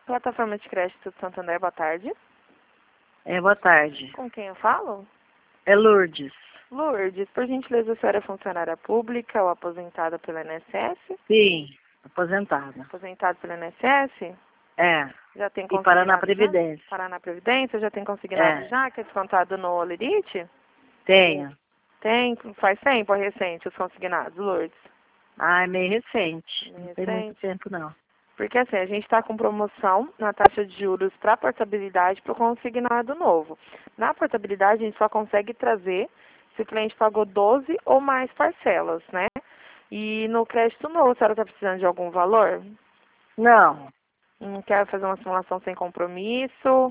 Plataforma de Crédito de Santander, boa tarde. Boa tarde. Com quem eu falo? É Lourdes. Lourdes, por gentileza, a senhora é funcionária pública ou aposentada pelo INSS? Sim, aposentada. Aposentada pelo INSS? É. Já tem E consignado Paraná já? Previdência. Paraná Previdência, já tem consignado já, que é descontado no Olerite? Tenho. Tem, faz tempo, é recente, os consignados, Lourdes? É meio recente. Meio Não tem muito recente. tempo, não. Porque assim, a gente está com promoção na taxa de juros para portabilidade para o consignado novo. Na portabilidade, a gente só consegue trazer se o cliente pagou 12 ou mais parcelas, né? E no crédito novo, a senhora está precisando de algum valor? Não. Não quer fazer uma simulação sem compromisso?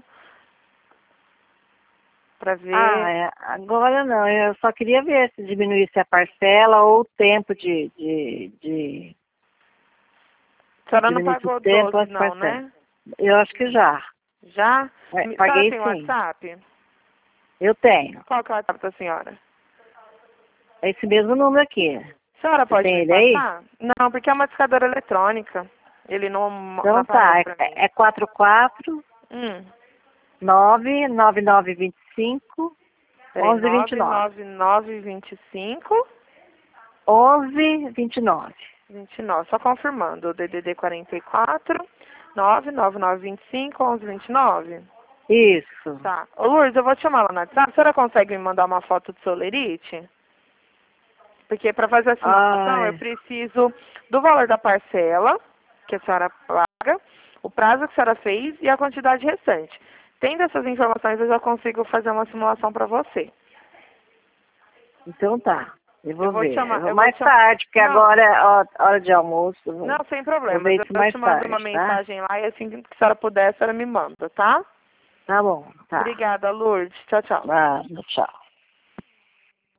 Para ver. Agora não. Eu só queria ver se diminuísse a parcela ou o tempo A senhora não diminuísse o pagou tempo 12 as não, parcelas. né? Eu acho que já. Já? A senhora Paguei tem sim. WhatsApp? Eu tenho. Qual que é o WhatsApp da senhora? É esse mesmo número aqui. A senhora pode tem me ele aí? passar? Não, porque é uma discadora eletrônica. Ele não Então aparece tá. pra mim. É 44 Hum. 99925 Peraí, 1129. 99925 1129. 29. Só confirmando. O DDD 44 99925 1129. Isso. Tá. Ô Lourdes, eu vou te chamar lá no WhatsApp. A senhora consegue me mandar uma foto do seu lerite? Porque para fazer a simulação eu preciso do valor da parcela que a senhora paga, o prazo que a senhora fez e a quantidade restante. Tendo essas informações, eu já consigo fazer uma simulação para você. Então tá. Eu vou ver. chamar. Eu vou mais tarde, porque agora é hora de almoço. Não, sem Vou problema. ver Eu isso mais te mando uma tarde, tá? mensagem lá e assim que a senhora puder, a senhora me manda, tá? Tá bom, tá. Obrigada, Lourdes. Tchau, tchau. Tchau.